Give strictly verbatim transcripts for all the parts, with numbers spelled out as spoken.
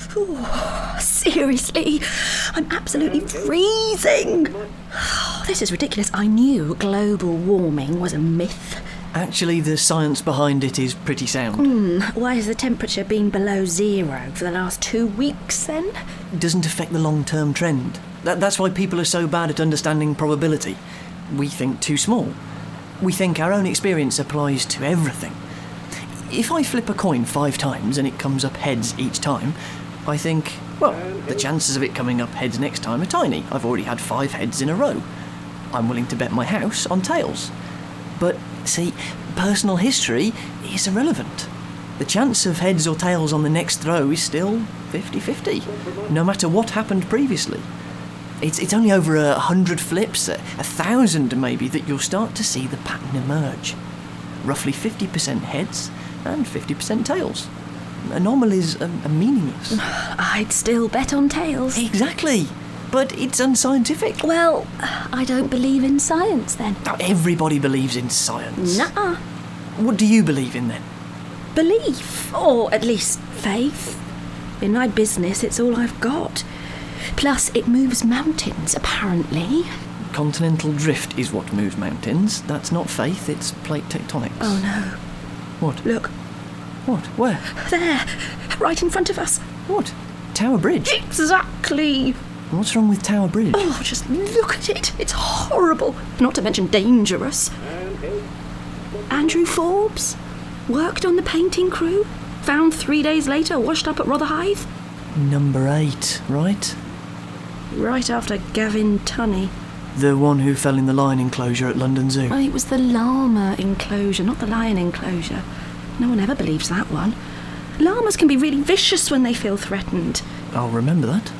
Ooh, seriously, I'm absolutely freezing. Oh, this is ridiculous. I knew global warming was a myth. Actually, the science behind it is pretty sound. Mm, why has the temperature been below zero for the last two weeks then? It doesn't affect the long-term trend. That, that's why people are so bad at understanding probability. We think too small. We think our own experience applies to everything. If I flip a coin five times and it comes up heads each time, I think, well, the chances of it coming up heads next time are tiny. I've already had five heads in a row. I'm willing to bet my house on tails. But, see, personal history is irrelevant. The chance of heads or tails on the next throw is still fifty-fifty, no matter what happened previously. It's, it's only over a hundred flips, a, a thousand maybe, that you'll start to see the pattern emerge. Roughly fifty percent heads and fifty percent tails. Anomalies are, are meaningless. I'd still bet on tails. Exactly. But it's unscientific. Well, I don't believe in science then. Now, everybody believes in science. Nuh-uh. What do you believe in then? Belief, or at least faith. In my business, it's all I've got. Plus, it moves mountains, apparently. Continental drift is what moves mountains. That's not faith, it's plate tectonics. Oh no. What? Look. What? Where? There, right in front of us. What? Tower Bridge? Exactly. What's wrong with Tower Bridge? Oh, just look at it. It's horrible. Not to mention dangerous. Andrew Forbes worked on the painting crew. Found three days later, washed up at Rotherhithe. Number eight, right? Right after Gavin Tunney. The one who fell in the lion enclosure at London Zoo. Well, it was the llama enclosure, not the lion enclosure. No one ever believes that one. Llamas can be really vicious when they feel threatened. I'll remember that.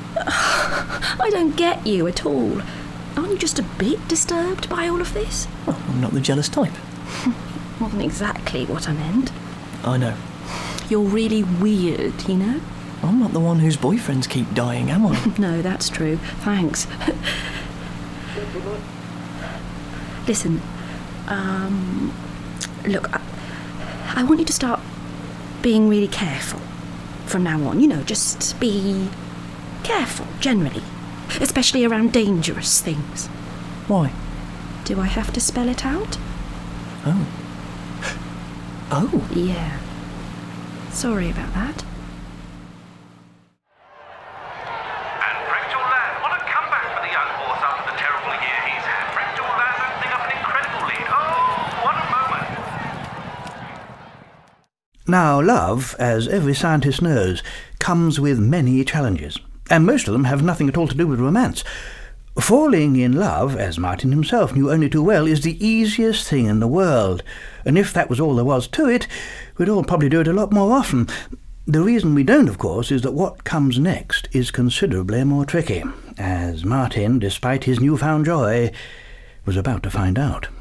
I don't get you at all. Aren't you just a bit disturbed by all of this? Well, I'm not the jealous type. Wasn't exactly what I meant. I know. You're really weird, you know? I'm not the one whose boyfriends keep dying, am I? No, that's true. Thanks. Listen, um... look, I, I want you to start being really careful from now on. You know, just be careful, generally. Especially around dangerous things. Why? Do I have to spell it out? Oh. Oh? Yeah. Sorry about that. And Fractal Land, what a comeback for the young horse after the terrible year he's had. Fractal Land opening up an incredible lead. Oh, what a moment. Now, love, as every scientist knows, comes with many challenges, and most of them have nothing at all to do with romance. Falling in love, as Martin himself knew only too well, is the easiest thing in the world, and if that was all there was to it, we'd all probably do it a lot more often. The reason we don't, of course, is that what comes next is considerably more tricky, as Martin, despite his newfound joy, was about to find out.